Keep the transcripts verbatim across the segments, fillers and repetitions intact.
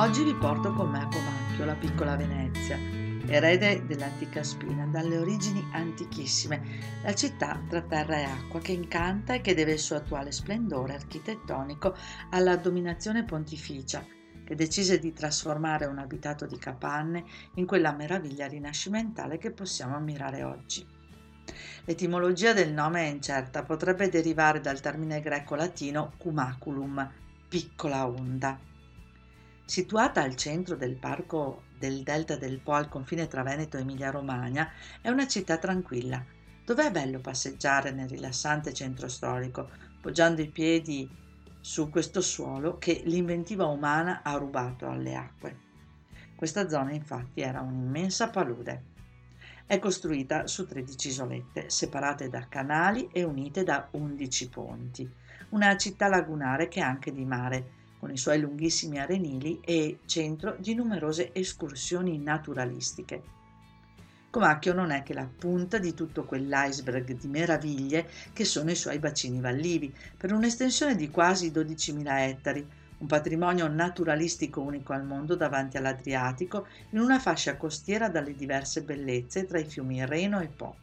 Oggi vi porto con me a Comacchio, la piccola Venezia, erede dell'antica Spina, dalle origini antichissime, la città tra terra e acqua che incanta e che deve il suo attuale splendore architettonico alla dominazione pontificia, che decise di trasformare un abitato di capanne in quella meraviglia rinascimentale che possiamo ammirare oggi. L'etimologia del nome è incerta, potrebbe derivare dal termine greco-latino cumaculum, piccola onda. Situata al centro del parco del Delta del Po al confine tra Veneto e Emilia-Romagna, è una città tranquilla, dove è bello passeggiare nel rilassante centro storico, poggiando i piedi su questo suolo che l'inventiva umana ha rubato alle acque. Questa zona infatti era un'immensa palude. È costruita su tredici isolette, separate da canali e unite da undici ponti. Una città lagunare che è anche di mare, con i suoi lunghissimi arenili e centro di numerose escursioni naturalistiche. Comacchio non è che la punta di tutto quell'iceberg di meraviglie che sono i suoi bacini vallivi, per un'estensione di quasi dodicimila ettari, un patrimonio naturalistico unico al mondo davanti all'Adriatico, in una fascia costiera dalle diverse bellezze tra i fiumi Reno e Po.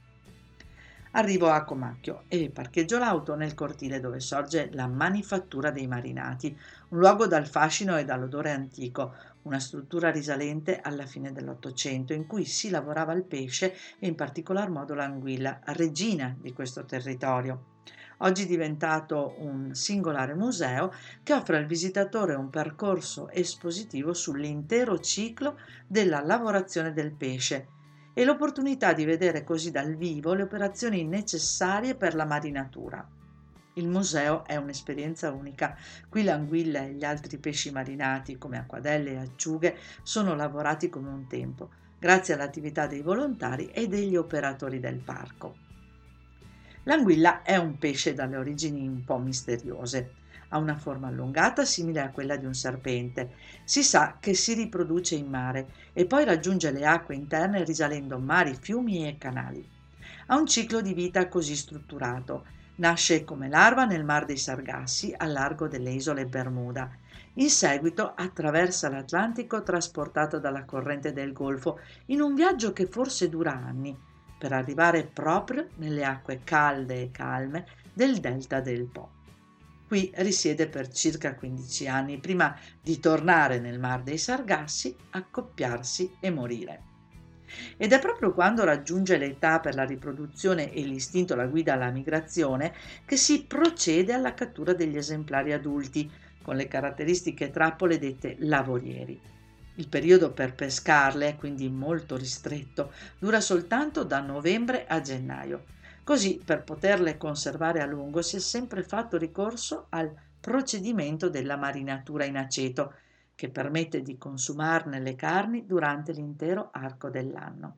Arrivo a Comacchio e parcheggio l'auto nel cortile dove sorge la Manifattura dei Marinati, un luogo dal fascino e dall'odore antico, una struttura risalente alla fine dell'Ottocento in cui si lavorava il pesce e in particolar modo l'anguilla, regina di questo territorio. Oggi diventato un singolare museo che offre al visitatore un percorso espositivo sull'intero ciclo della lavorazione del pesce e l'opportunità di vedere così dal vivo le operazioni necessarie per la marinatura. Il museo è un'esperienza unica. Qui l'anguilla e gli altri pesci marinati, come acquadelle e acciughe, sono lavorati come un tempo, grazie all'attività dei volontari e degli operatori del parco. L'anguilla è un pesce dalle origini un po' misteriose. Ha una forma allungata simile a quella di un serpente. Si sa che si riproduce in mare e poi raggiunge le acque interne risalendo mari, fiumi e canali. Ha un ciclo di vita così strutturato. Nasce come larva nel Mar dei Sargassi al largo delle isole Bermuda. In seguito attraversa l'Atlantico trasportato dalla corrente del Golfo in un viaggio che forse dura anni, per arrivare proprio nelle acque calde e calme del Delta del Po. Qui risiede per circa quindici anni prima di tornare nel Mar dei Sargassi, accoppiarsi e morire. Ed è proprio quando raggiunge l'età per la riproduzione e l'istinto la guida alla migrazione che si procede alla cattura degli esemplari adulti, con le caratteristiche trappole dette lavorieri. Il periodo per pescarle è quindi molto ristretto, dura soltanto da novembre a gennaio. Così, per poterle conservare a lungo, si è sempre fatto ricorso al procedimento della marinatura in aceto, che permette di consumarne le carni durante l'intero arco dell'anno.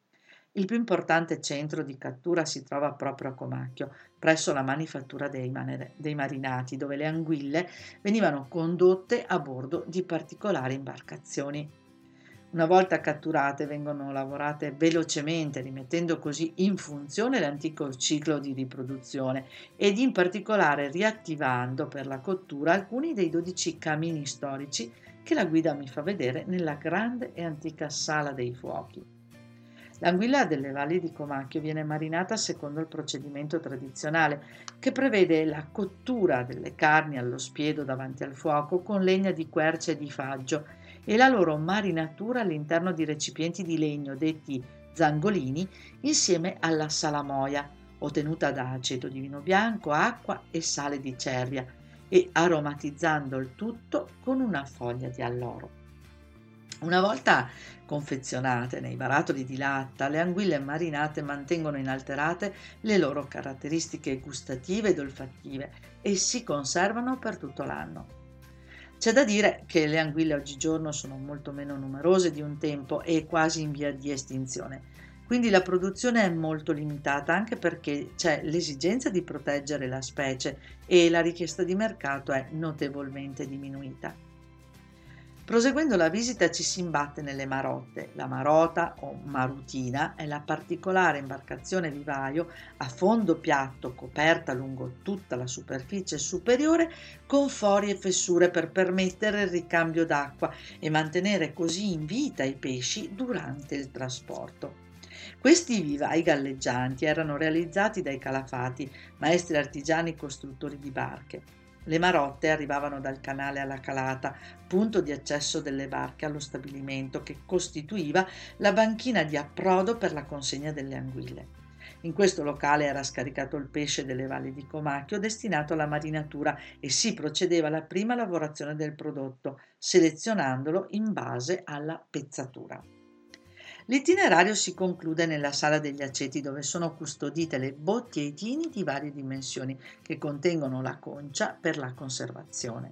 Il più importante centro di cattura si trova proprio a Comacchio, presso la Manifattura dei, manere- dei Marinati, dove le anguille venivano condotte a bordo di particolari imbarcazioni. Una volta catturate vengono lavorate velocemente, rimettendo così in funzione l'antico ciclo di riproduzione ed in particolare riattivando per la cottura alcuni dei dodici camini storici che la guida mi fa vedere nella grande e antica Sala dei Fuochi. L'anguilla delle valli di Comacchio viene marinata secondo il procedimento tradizionale, che prevede la cottura delle carni allo spiedo davanti al fuoco con legna di quercia e di faggio e la loro marinatura all'interno di recipienti di legno detti zangolini insieme alla salamoia, ottenuta da aceto di vino bianco, acqua e sale di cervia, e aromatizzando il tutto con una foglia di alloro. Una volta confezionate nei barattoli di latta, le anguille marinate mantengono inalterate le loro caratteristiche gustative ed olfattive e si conservano per tutto l'anno. C'è da dire che le anguille oggigiorno sono molto meno numerose di un tempo e quasi in via di estinzione, quindi la produzione è molto limitata anche perché c'è l'esigenza di proteggere la specie e la richiesta di mercato è notevolmente diminuita. Proseguendo la visita ci si imbatte nelle marotte. La marota o marutina è la particolare imbarcazione vivaio a fondo piatto coperta lungo tutta la superficie superiore con fori e fessure per permettere il ricambio d'acqua e mantenere così in vita i pesci durante il trasporto. Questi vivai galleggianti erano realizzati dai calafati, maestri artigiani costruttori di barche. Le marotte arrivavano dal canale alla calata, punto di accesso delle barche allo stabilimento che costituiva la banchina di approdo per la consegna delle anguille. In questo locale era scaricato il pesce delle valli di Comacchio destinato alla marinatura e si procedeva alla prima lavorazione del prodotto, selezionandolo in base alla pezzatura. L'itinerario si conclude nella sala degli aceti dove sono custodite le botti e i tini di varie dimensioni che contengono la concia per la conservazione.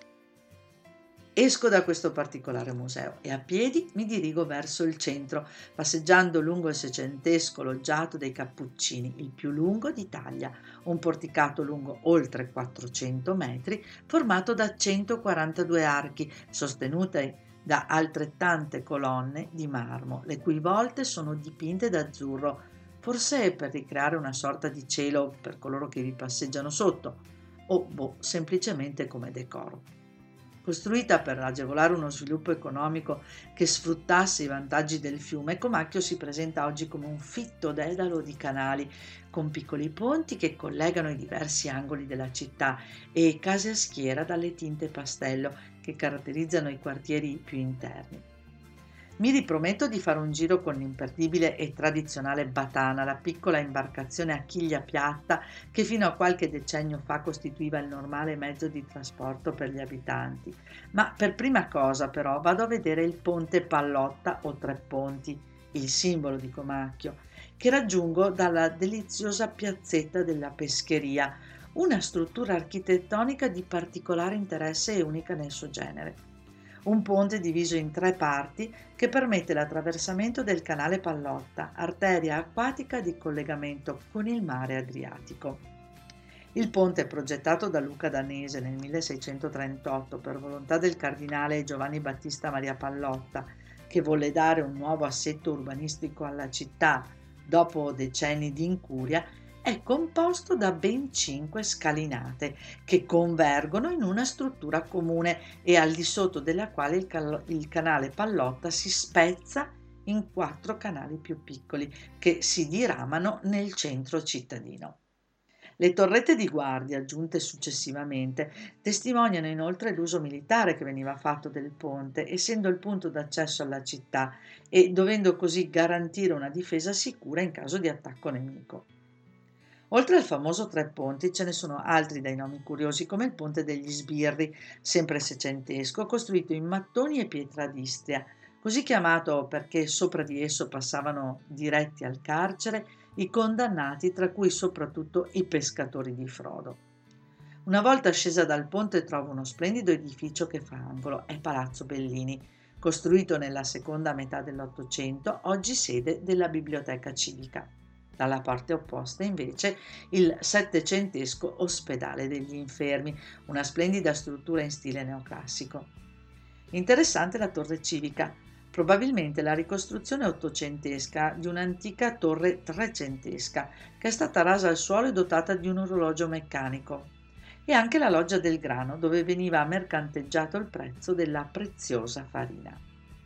Esco da questo particolare museo e a piedi mi dirigo verso il centro, passeggiando lungo il seicentesco loggiato dei Cappuccini, il più lungo d'Italia, un porticato lungo oltre quattrocento metri, formato da centoquarantadue archi, sostenute da altrettante colonne di marmo, le cui volte sono dipinte d'azzurro, forse per ricreare una sorta di cielo per coloro che vi passeggiano sotto, o boh, semplicemente come decoro. Costruita per agevolare uno sviluppo economico che sfruttasse i vantaggi del fiume, Comacchio si presenta oggi come un fitto dedalo di canali, con piccoli ponti che collegano i diversi angoli della città e case a schiera dalle tinte pastello che caratterizzano i quartieri più interni. Mi riprometto di fare un giro con l'imperdibile e tradizionale Batana, la piccola imbarcazione a chiglia piatta che fino a qualche decennio fa costituiva il normale mezzo di trasporto per gli abitanti. Ma per prima cosa però vado a vedere il ponte Pallotta o Tre Ponti, il simbolo di Comacchio, che raggiungo dalla deliziosa piazzetta della Pescheria, una struttura architettonica di particolare interesse e unica nel suo genere. Un ponte diviso in tre parti che permette l'attraversamento del canale Pallotta, arteria acquatica di collegamento con il mare Adriatico. Il ponte, progettato da Luca Danese nel milleseicentotrentotto per volontà del cardinale Giovanni Battista Maria Pallotta, che volle dare un nuovo assetto urbanistico alla città dopo decenni di incuria, è composto da ben cinque scalinate che convergono in una struttura comune e al di sotto della quale il, cal- il canale Pallotta si spezza in quattro canali più piccoli che si diramano nel centro cittadino. Le torrette di guardia, aggiunte successivamente, testimoniano inoltre l'uso militare che veniva fatto del ponte, essendo il punto d'accesso alla città e dovendo così garantire una difesa sicura in caso di attacco nemico. Oltre al famoso Tre Ponti ce ne sono altri dai nomi curiosi come il Ponte degli Sbirri, sempre seicentesco, costruito in mattoni e pietra d'Istria, così chiamato perché sopra di esso passavano diretti al carcere i condannati, tra cui soprattutto i pescatori di frodo. Una volta scesa dal ponte trovo uno splendido edificio che fa angolo, è Palazzo Bellini, costruito nella seconda metà dell'Ottocento, oggi sede della Biblioteca Civica. Dalla parte opposta invece il settecentesco Ospedale degli Infermi, una splendida struttura in stile neoclassico. Interessante la torre civica, probabilmente la ricostruzione ottocentesca di un'antica torre trecentesca che è stata rasa al suolo e dotata di un orologio meccanico, e anche la loggia del grano dove veniva mercanteggiato il prezzo della preziosa farina.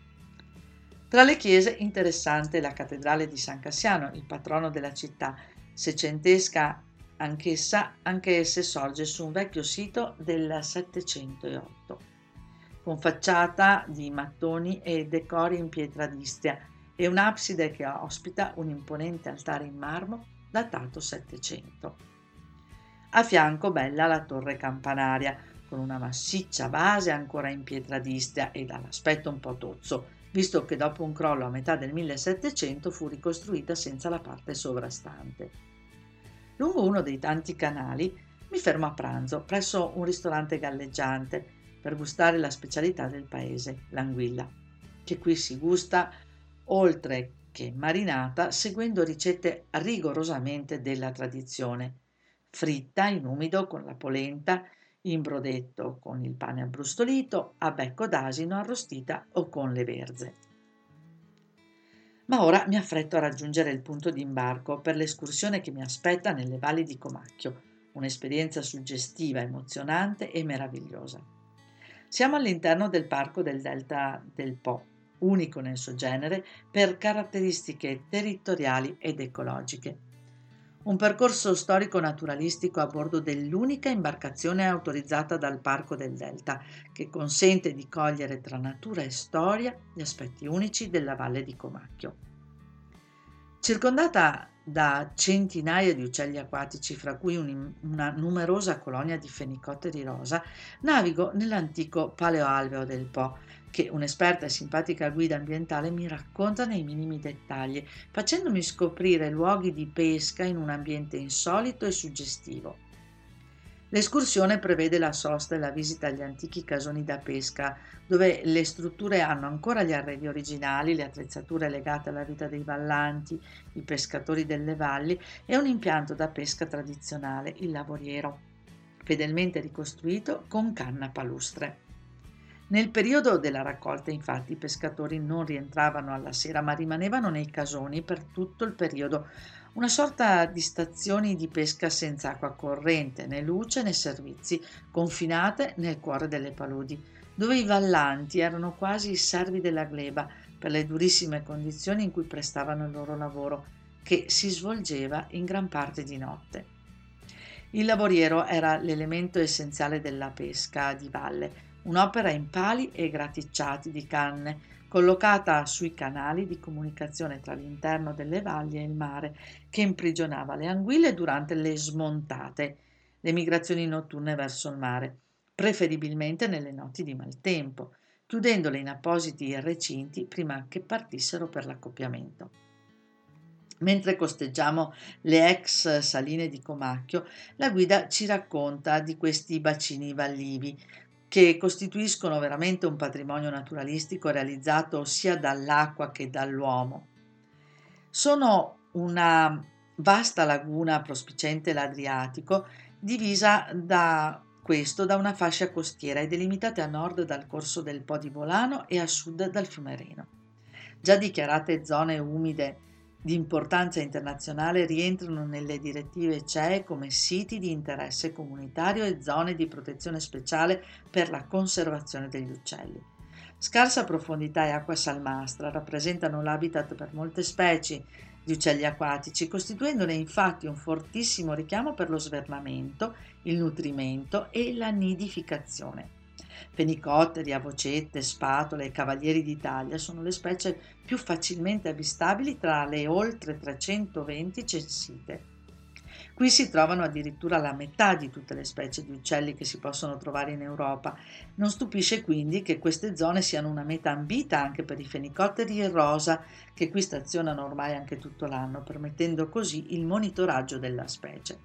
Tra le chiese interessante la cattedrale di San Cassiano, il patrono della città, seicentesca anch'essa, anche se sorge su un vecchio sito del settecentootto, con facciata di mattoni e decori in pietra d'Istria e un'abside che ospita un imponente altare in marmo datato settecento. A fianco bella la torre campanaria, con una massiccia base ancora in pietra d'Istria e dall'aspetto un po' tozzo, visto che dopo un crollo a metà del millesettecento fu ricostruita senza la parte sovrastante. Lungo uno dei tanti canali mi fermo a pranzo presso un ristorante galleggiante per gustare la specialità del paese, l'anguilla, che qui si gusta oltre che marinata seguendo ricette rigorosamente della tradizione, fritta in umido con la polenta in brodetto con il pane abbrustolito, a becco d'asino, arrostita o con le verze. Ma ora mi affretto a raggiungere il punto di imbarco per l'escursione che mi aspetta nelle valli di Comacchio, un'esperienza suggestiva, emozionante e meravigliosa. Siamo all'interno del parco del Delta del Po, unico nel suo genere per caratteristiche territoriali ed ecologiche. Un percorso storico-naturalistico a bordo dell'unica imbarcazione autorizzata dal Parco del Delta, che consente di cogliere tra natura e storia gli aspetti unici della valle di Comacchio. Circondata da centinaia di uccelli acquatici, fra cui un, una numerosa colonia di fenicotteri rosa, navigo nell'antico paleoalveo del Po, che un'esperta e simpatica guida ambientale mi racconta nei minimi dettagli, facendomi scoprire luoghi di pesca in un ambiente insolito e suggestivo. L'escursione prevede la sosta e la visita agli antichi casoni da pesca, dove le strutture hanno ancora gli arredi originali, le attrezzature legate alla vita dei vallanti, i pescatori delle valli e un impianto da pesca tradizionale, il lavoriero, fedelmente ricostruito con canna palustre. Nel periodo della raccolta, infatti, i pescatori non rientravano alla sera, ma rimanevano nei casoni per tutto il periodo, una sorta di stazioni di pesca senza acqua corrente, né luce né servizi, confinate nel cuore delle paludi, dove i vallanti erano quasi i servi della gleba per le durissime condizioni in cui prestavano il loro lavoro, che si svolgeva in gran parte di notte. Il lavoriero era l'elemento essenziale della pesca di valle, un'opera in pali e graticciati di canne, collocata sui canali di comunicazione tra l'interno delle valli e il mare, che imprigionava le anguille durante le smontate, le migrazioni notturne verso il mare, preferibilmente nelle notti di maltempo, chiudendole in appositi recinti prima che partissero per l'accoppiamento. Mentre costeggiamo le ex saline di Comacchio, la guida ci racconta di questi bacini vallivi, che costituiscono veramente un patrimonio naturalistico realizzato sia dall'acqua che dall'uomo. Sono una vasta laguna prospiciente l'Adriatico, divisa da questo da una fascia costiera e delimitate a nord dal corso del Po di Volano e a sud dal fiume Reno. Già dichiarate zone umide di importanza internazionale, rientrano nelle direttive C E E come siti di interesse comunitario e zone di protezione speciale per la conservazione degli uccelli. Scarsa profondità e acqua salmastra rappresentano l'habitat per molte specie di uccelli acquatici, costituendone infatti un fortissimo richiamo per lo svernamento, il nutrimento e la nidificazione. Fenicotteri, avocette, spatole e cavalieri d'Italia sono le specie più facilmente avvistabili tra le oltre trecentoventi censite. Qui si trovano addirittura la metà di tutte le specie di uccelli che si possono trovare in Europa. Non stupisce quindi che queste zone siano una meta ambita anche per i fenicotteri rosa, che qui stazionano ormai anche tutto l'anno, permettendo così il monitoraggio della specie.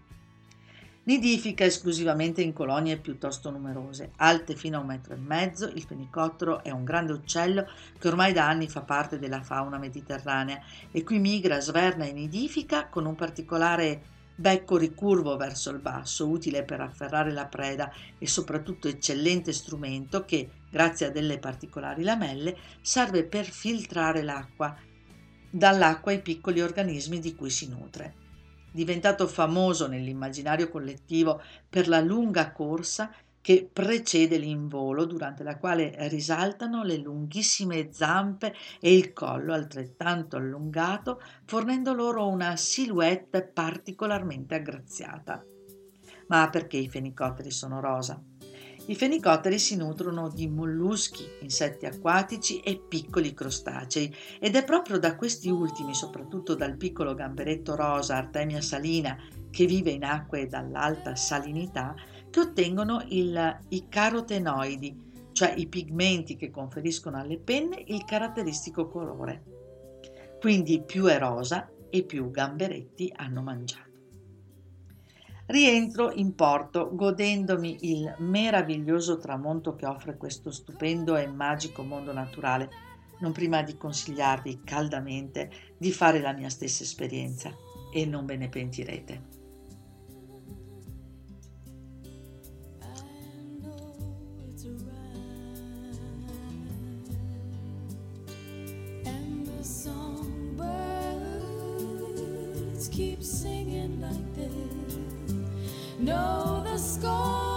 Nidifica esclusivamente in colonie piuttosto numerose, alte fino a un metro e mezzo. Il fenicottero è un grande uccello che ormai da anni fa parte della fauna mediterranea e qui migra, sverna e nidifica con un particolare becco ricurvo verso il basso, utile per afferrare la preda e soprattutto eccellente strumento che, grazie a delle particolari lamelle, serve per filtrare l'acqua dall'acqua i piccoli organismi di cui si nutre. Diventato famoso nell'immaginario collettivo per la lunga corsa che precede l'involo, durante la quale risaltano le lunghissime zampe e il collo altrettanto allungato, fornendo loro una silhouette particolarmente aggraziata. Ma perché i fenicotteri sono rosa? I fenicotteri si nutrono di molluschi, insetti acquatici e piccoli crostacei ed è proprio da questi ultimi, soprattutto dal piccolo gamberetto rosa Artemia salina, che vive in acque dall'alta salinità, che ottengono il, i carotenoidi, cioè i pigmenti che conferiscono alle penne il caratteristico colore. Quindi più è rosa e più gamberetti hanno mangiato. Rientro in porto godendomi il meraviglioso tramonto che offre questo stupendo e magico mondo naturale, non prima di consigliarvi caldamente di fare la mia stessa esperienza e non ve ne pentirete. songbirds keep singing like this. No, the score